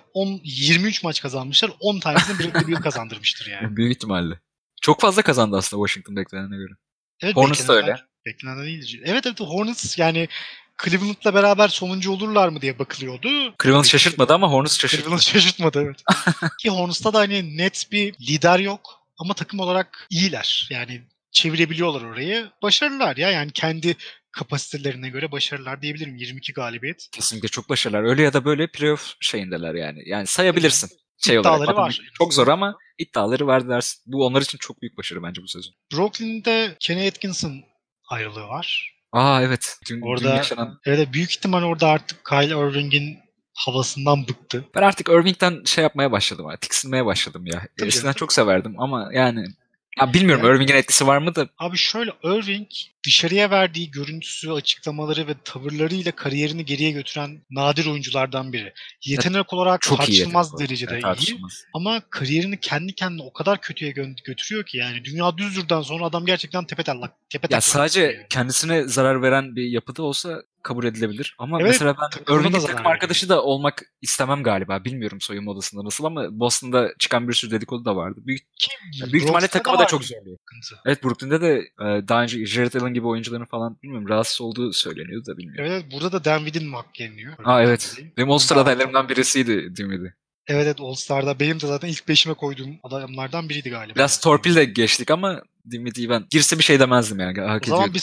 23 maç kazanmışlar. 10 tanesini Bradley Beal kazandırmıştır yani. Büyük ihtimalle. Çok fazla kazandı aslında Washington beklenene göre. Evet, Hornets da öyle. Beklenen değil. Evet Hornets yani Cleveland'la beraber sonuncu olurlar mı diye bakılıyordu. Cleveland şaşırtmadı ama Hornets şaşırttı. Cleveland şaşırtmadı evet. Ki Hornets'ta da hani net bir lider yok ama takım olarak iyiler. Yani çevirebiliyorlar orayı. Başarılılar ya yani kendi kapasitelerine göre başarılar diyebilirim. 22 galibiyet. Kesinlikle çok başarılılar. Öyle ya da böyle playoff şeyindeler yani. Yani sayabilirsin. İddiaları olarak. var. Çok zor ama iddiaları var dersin. Bu onlar için çok büyük başarı bence bu sezon. Brooklyn'de Kenny Atkinson ayrılığı var. Evet. Dün yaşanan... Evet, büyük ihtimal orada artık Kyle Irving'in havasından bıktı. Ben artık Irving'den yapmaya başladım. Tiksinmeye başladım ya. Eskiden çok severdim ama yani... Ya bilmiyorum yani, Irving'in etkisi var mı da. Abi şöyle Irving dışarıya verdiği görüntüsü, açıklamaları ve tavırlarıyla kariyerini geriye götüren nadir oyunculardan biri. Yetenek olarak çok tartışılmaz derecede iyi. Ama kariyerini kendi kendine o kadar kötüye götürüyor ki yani dünya düzdürden sonra adam gerçekten tepe-taklak. Ya sadece kendisine zarar veren bir yapıda olsa kabul edilebilir. Ama mesela ben Irving'in takım arkadaşı da olmak istemem galiba. Bilmiyorum soyunma odasında nasıl ama Boston'da çıkan bir sürü dedikodu da vardı. Büyük ihtimalle takımı da çok zorluyor. Evet, Brooklyn'de de daha önce Jared Allen gibi oyuncuların falan bilmiyorum rahatsız olduğu söyleniyordu da bilmiyorum. Evet, burada da Dinwiddie mi hak yeniliyor? Evet. Benim All-Star adaylarımdan birisiydi Dinwiddie. Evet All-Star'da benim de zaten ilk 5'ime koyduğum adamlardan biriydi galiba. Biraz torpille geçtik ama Dinwiddie'yi ben girse bir şey demezdim yani. Hak o zaman bir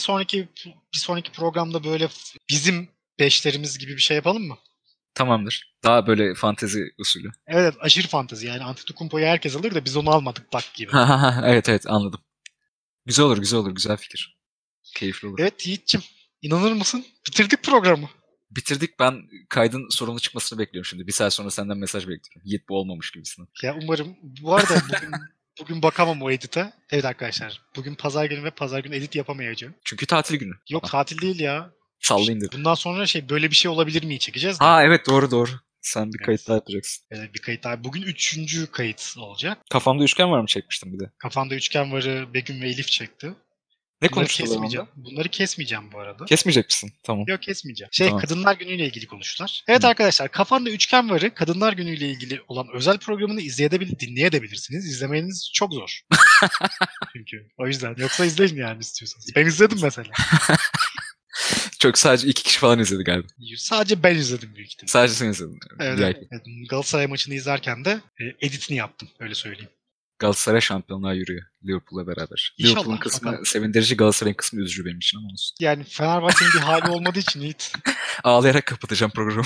sonraki programda böyle bizim 5'lerimiz gibi bir şey yapalım mı? Tamamdır. Daha böyle fantezi usulü. Evet aşırı fantezi yani Antetokounmpo'yu herkes alır da biz onu almadık bak gibi. Evet anladım. Güzel olur güzel fikir. Keyifli olur. Evet Yiğit'cim inanır mısın? Bitirdik programı. Bitirdik. Ben kaydın sorunu çıkmasını bekliyorum şimdi. Bir saat sonra senden mesaj bekliyorum. Yiğit bu olmamış gibisin. Ya umarım. Bu arada bugün bakamam o edite. Evet arkadaşlar. Bugün pazar günü ve pazar günü edit yapamayacağım. Çünkü tatil günü. Yok tatil değil ya. Salla indir. Bundan sonra böyle bir şey olabilir mi çekeceğiz. Evet doğru. Sen bir kayıt daha yapacaksın. Evet bir kayıt daha. Bugün 3. kayıt olacak. Kafamda üçgen var mı çekmiştim bir de? Kafanda üçgen varı Begüm ve Elif çekti. Ne konuştular? Bunları kesmeyeceğim bu arada. Kesmeyecek misin? Tamam. Yok kesmeyeceğim. Tamam. Kadınlar Günü'yle ilgili konuştular. Evet arkadaşlar Kafanda Üçgen Varı Kadınlar Günü'yle ilgili olan özel programını dinleyebilirsiniz. İzlemeniz çok zor. Çünkü o yüzden. Yoksa izleyin yani istiyorsanız. Ben izledim mesela. Çok sadece 2 kişi falan izledi galiba. Sadece ben izledim büyük ihtimalle. Sadece sen izledin. Evet. Galatasaray maçını izlerken de editini yaptım. Öyle söyleyeyim. Galatasaray şampiyonluğa yürüyor Liverpool'la beraber. İnşallah, Liverpool'un kısmı bakalım. Sevindirici, Galatasaray'ın kısmı üzücü benim için ama olsun. Yani Fenerbahçe'nin bir hali olmadığı için Yiğit. Ağlayarak kapatacağım programı.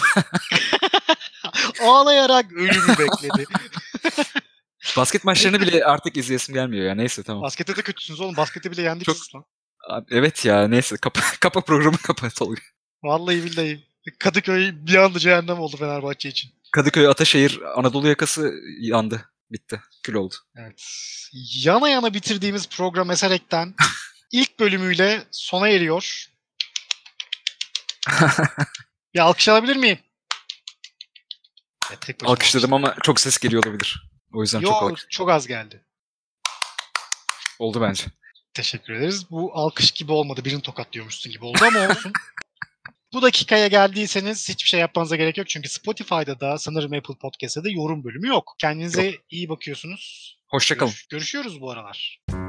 Ağlayarak ölümü bekledi. Basket maçlarını bile artık izleyesim gelmiyor ya. Neyse tamam. Baskette de kötüsünüz oğlum. Baskette bile yendik siz lan. Evet ya neyse. Kapa programı kapat oluyor. Vallahi billahi. Kadıköy bir anda cehennem oldu Fenerbahçe için. Kadıköy, Ataşehir, Anadolu yakası yandı. Bitti. Kül oldu. Evet. Yana yana bitirdiğimiz program Eserek'ten ilk bölümüyle sona eriyor. Bir alkış alabilir miyim? Evet, alkışladım ama çok ses geliyor olabilir. O yüzden çok az geldi. Oldu bence. Teşekkür ederiz. Bu alkış gibi olmadı. Birini tokatlıyormuşsun gibi oldu ama olsun. Bu dakikaya geldiyseniz hiçbir şey yapmanıza gerek yok. Çünkü Spotify'da da sanırım Apple Podcast'ta da yorum bölümü yok. Kendinize iyi bakıyorsunuz. Hoşça kalın. Görüşüyoruz bu aralar.